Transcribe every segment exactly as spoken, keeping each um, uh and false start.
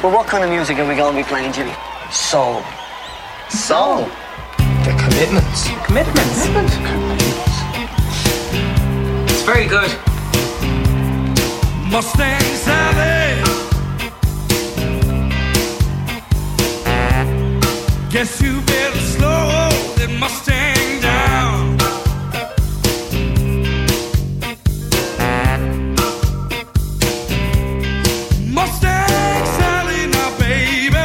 But what kind of music are we going to be playing, Jimmy? Soul. Soul? The commitments. Commitments. Commitments. It's very good. Mustang Sally. Guess you better slow that Mustang down. Mustang Sally now, baby.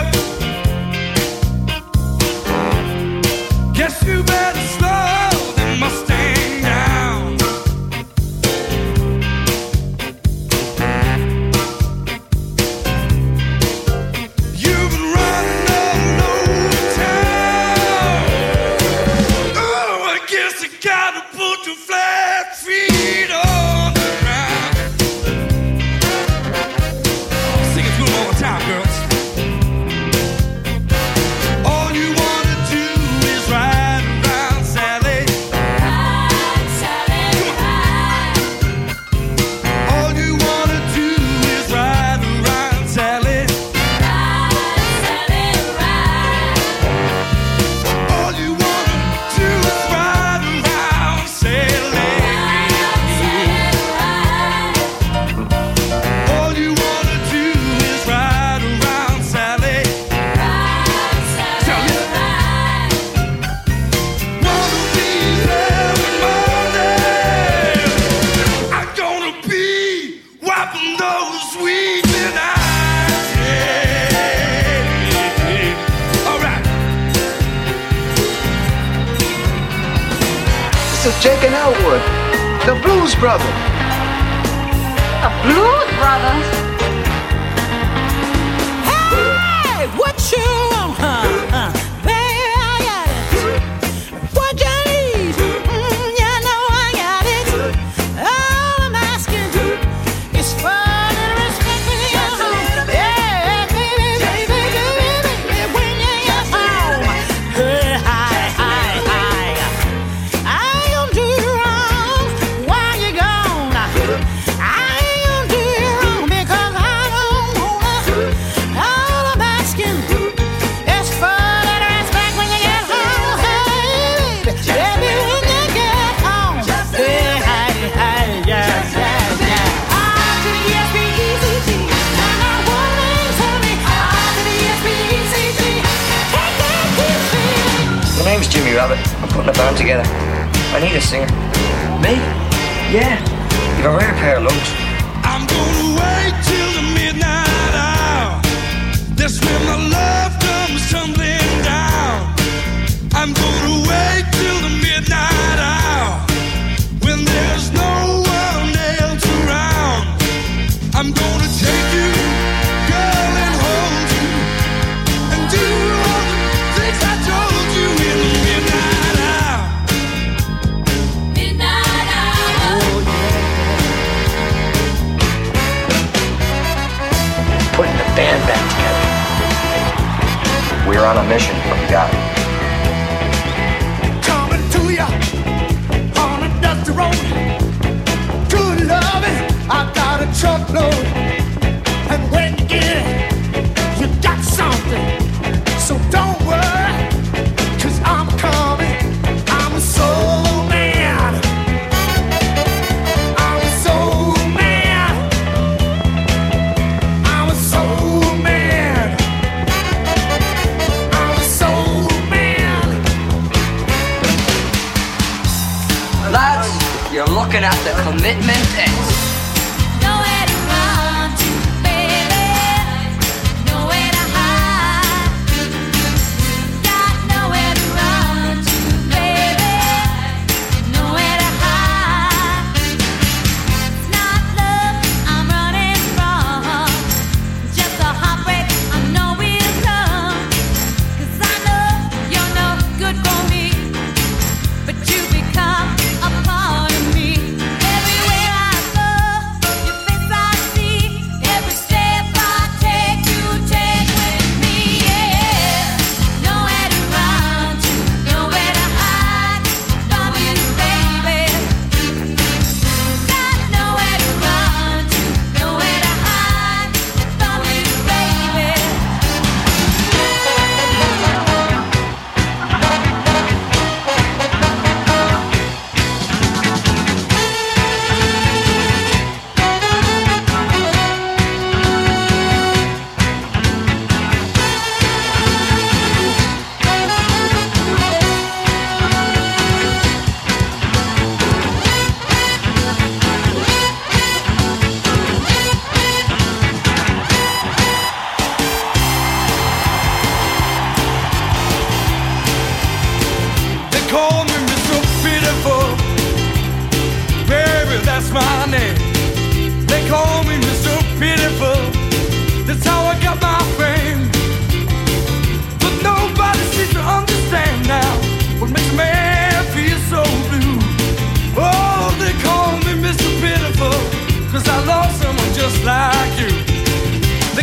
Guess you better slow that Mustang down. You've been running all over town. Oh, I guess I gotta put your flat feet on the ground. Sing it to them all the time, girls. All you wanna do is ride around, Sally. Ride, Sally, ride. All you wanna do is ride around, Sally. Ride, Sally, ride. All you wanna do is ride around, Sally. All you wanna do is ride around, Sally. Sally. Wanna be every morning. I'm gonna be wiping those sweet eyes. Yeah. All right. This is Jake and Elwood, the Blues Brothers. The Blues Brothers? Hey, what you want, huh? huh? Baby, I got it. What you need? Mm, you know I got it. All I'm asking is for a little respect when you get home. Yeah, baby, baby, baby, baby, when you get home. Hey, hi, hi, hi. I ain't gonna do you wrong while you're gone. I ain't gonna do you wrong because I don't wanna. All I'm asking is for that respect when you get home. Hey, baby, baby, when you get home. Hey, hey, hey, yeah, yeah, yeah. R to the S, B, E, C, T. Now, now, one man tell me. R to the S, B, E, C, T. Take that deep feeling. My name's Jimmy Rabbit. I'm putting a band together. I need a singer. Me? Yeah. You've a rare pair of lungs. I'm gonna wait till the midnight hour. That's when my love comes tumbling down. I'm gonna wait till the midnight hour when there's no one else around. I'm gonna take you, girl, and hold you and do all the things I told you in the midnight hour. Midnight hour. Putting the band back together. We're on a mission, but we got it. Coming to ya on a dusty road. Good loving, I got a truckload. And when you get it, you got something. So don't worry, cause I'm coming. I'm a soul man. I'm a soul man. I'm a soul man. I'm a soul man. Lads, you're looking at the Commitment X. Nowhere to run to, baby. Nowhere to hide. Got nowhere to run to, baby. Nowhere to hide. It's not love I'm running from. Just a heartbreak I know will come. 'Cause I know you're no good for me. But you become a part of me. Everywhere I go.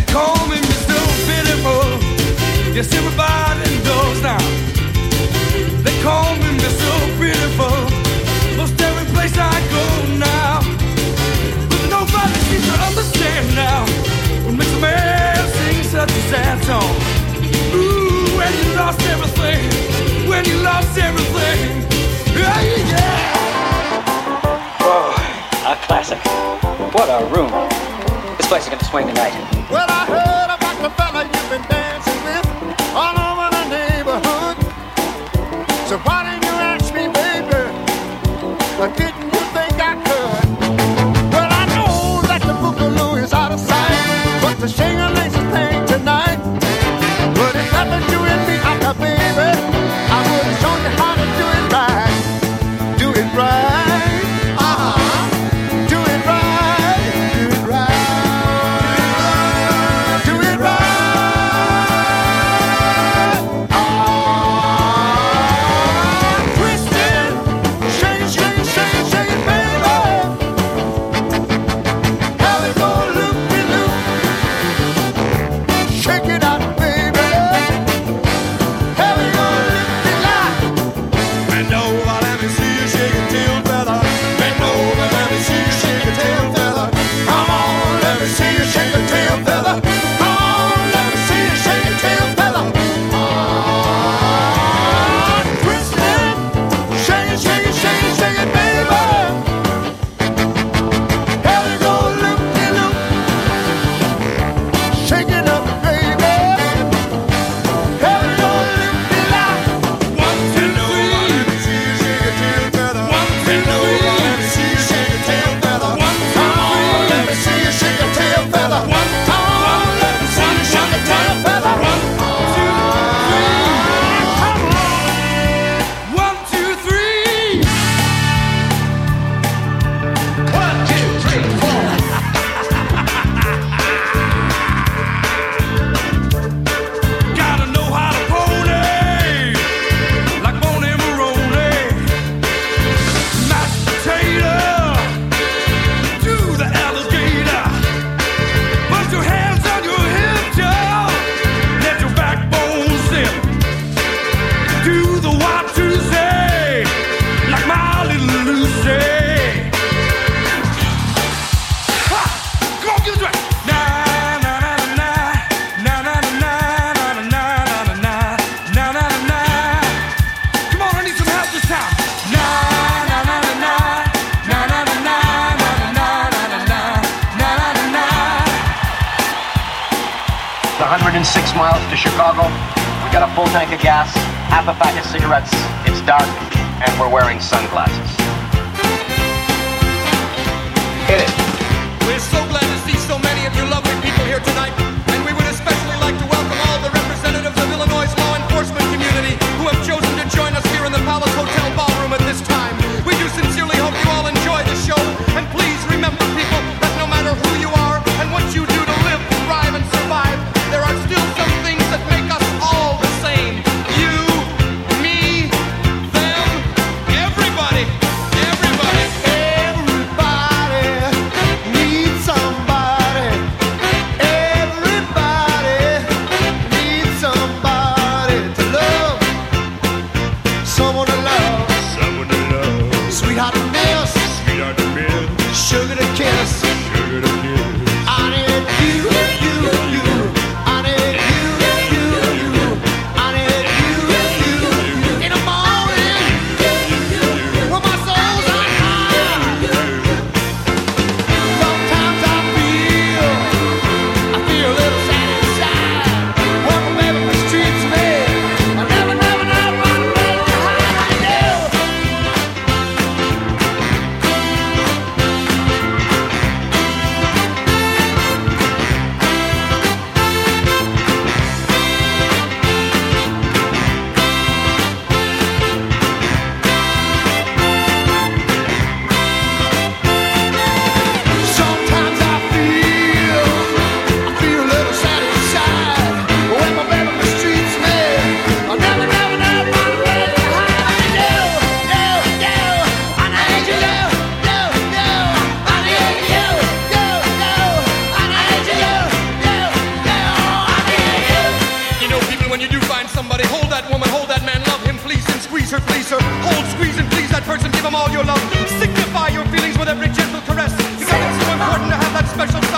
call me Mister Pitiful. Yes, everybody knows now. They call me Mister Pitiful. Most every place I go now. But nobody seems to understand now what makes a man sing such a sad song. Ooh, when you lost everything, when you lost everything. Yeah, yeah. Oh, a classic. What a room. This place is gonna swing tonight. Well, I heard about the fella you've been dancing with all over the neighborhood. So why didn't you ask me, baby? Or didn't you think I could? Well, I know that the boogaloo is out of sight, but the shing-a-ling's a thing tonight. But if that was you and me, I baby, I would have shown you how to do it right. Do it right. Uh-huh. Do it right. Do it right. Do it right. Ah, twisted. Shake, shake, shake, shake it, baby. How it go loop-de-loop. Shake it out, baby. How it go loop-de-lop. Bend over, let me see you shake your tail feather. Bend over, let me see you shake your tail feather. Come on, let me see you shake your tail feather. Come on, let me see you shake your tail feather. Ah, twist it, shake it, shake it, shake it, shake it, baby. How it go loop-de-loop. Shake it up, baby. How it go loop-de-lop. One, two, three. Let me see you shake your tail feather. One, two, Bend over, three. let me see you shake your tail feather. One, two, Come on, three. let me see you shake your tail feather. One, Come on, let me see you shake your tail feather. One, two, three. One, two, three. One, two, three, four. Gotta know how to pony, like Boney Maroney. Mashed potato to the alligator. Put your hands on your hips, y'all. Let your backbone zip. Do the Y two Z, like my little Lucy. Ha! Come on, give it to me. Na na na na na na na na na na na na na. Come on, I need some help this time. Na na na na na na na na na na na na na. It's one hundred six miles to Chicago. We got a full tank of gas, half a pack of cigarettes. It's dark, and we're wearing sunglasses. Hit it. We're so glad to see so many of you lovely people here tonight, and we would especially like to welcome all the representatives of Illinois' law enforcement community who have chosen to join us here in the Palace Hotel ballroom at this time. We do sincerely hope you all enjoy the show, and please remember, people, that no matter who you are and what you do to live, thrive, and survive, there are still some things that make us all the same. You, me, them, everybody, everybody. Everybody needs somebody. Everybody them all your love. Signify your feelings with every gentle caress, because it's so important to have that special